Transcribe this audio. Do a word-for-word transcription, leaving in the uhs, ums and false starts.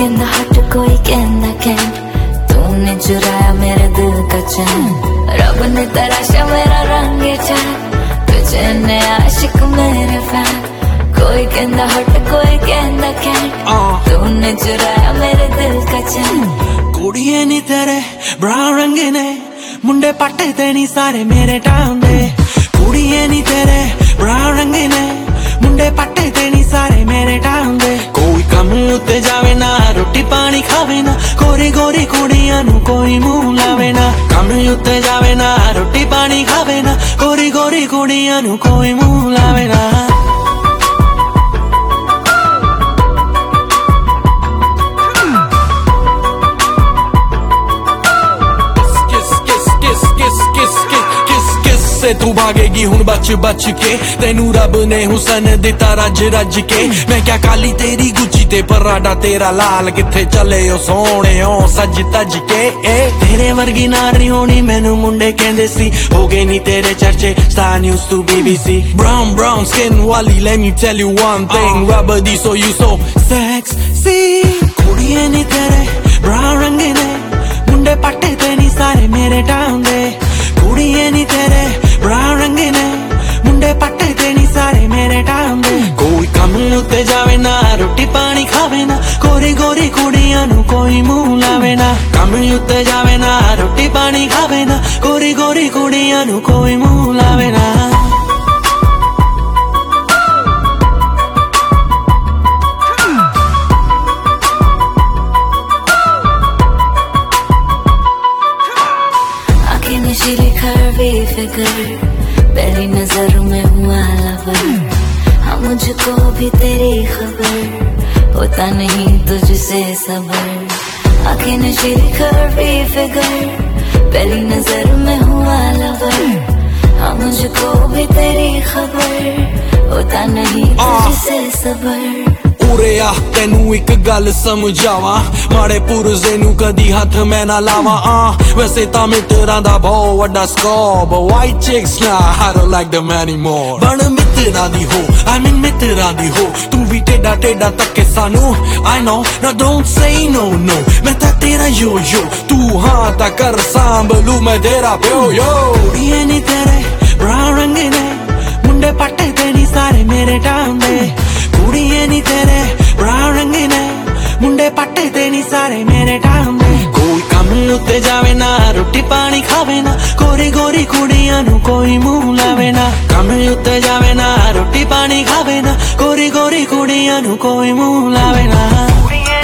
कहना हट कोई कहना कैन, तूने चुराया मेरे दिल का चैन। रब ने तराशा मेरा रंग चाहे, तुझे ने आशिक मेरे फैन। कोई कहना हट कोई कहना कैन, तूने चुराया मेरे दिल का चैन। कुड़िए नी तेरे ब्राउन रंग ने, मुंडे पट्टे ते नी सारे मेरे टाउन दे। कुड़िए नी तेरे ब्राउन रंग ने, मुंडे पट्टे ते नी सारे मेरे टाउन दे। कोई कम उत्ते जावे ना, रोटी पानी खावे ना, गोरी गोरी कुड़ियां नू कोई मुंह लावे ना। कम उत्ते जावे ना, रोटी पानी खावे ना, गोरी गोरी कुड़ियां नू कोई मुंह लावे ना। से तू भागेगी हुन बच बच के, तेनू रब ने हुसन दिता रज रज के। मैं क्या काली तेरी गुची ते पराडा तेरा लाल, किथे चले ओ सोने ओ सज तज के। ए तेरे वर्गी नारी होनी मैनू मुंडे कहंदे सी, हो गए नी तेरे चर्चे star news to BBC. Brown brown skin वाली let me tell you one thing, रब दी so you so sexy। कुड़िए नी तेरे ब्राउन रंग ने, मुंडे पट्टे ते नी सारे मेरे टाउन दे। कुड़िए नी तेरे ब्राउन रंग ने, मुंडे पट्टे ते नी सारे मेरे टाउन दे। कोई कम उत्ते जावे ना, रोटी पानी खावे ना, गोरी गोरी कुड़ियां नू कोई मुंह लावे ना। कम उत्ते जावे ना, रोटी पानी खावे ना, गोरी गोरी कुड़ियां नू कोई मुंह लावे ना। नशीली खरवी फिगर, पहली नजर में हुआ लवर। हाँ मुझको भी तेरी खबर, होता नहीं तुझसे सबर। आंखें नशीली खरवी फिगर, पहली नजर में हुआ लवर। हाँ मुझको भी तेरी खबर, होता नहीं तुझसे सबर। उरे आ तेनू एक गल समझावा, माड़े पुरजे नू कदी हथ मैं ना लावा। आ वैसे तां मित्तरां दा बहुत वड्डा स्कोप, वाइट चिक्स ना I don't like them anymore। बन मित्तरां दी हो, I mean मित्तरां दी हो, तू भी टेढ़ा टेढ़ा तके सानू। I know, now don't say no no, मैं तां तेरा यो यो, तू हाँ तां कर सांभलू मैं तेरा प्यो यो। कुड़िए नी तेरे ब्राउन रंग ने, मुंडे पट्टे ते नी सारे मेरे टाउन दे। कुड़िए नी तेरे ब्राउन रंग ने, मुंडे पट्टे ते नी सारे मेरे टाउन दे। कोई कम उत्ते जावे ना, रोटी पानी खावे ना, गोरी गोरी कुड़ियां नू कोई मुंह लावे ना। कम उत्ते जावे ना, रोटी पानी खावे ना, गोरी गोरी कुड़ियां नू कोई मुंह लावे ना।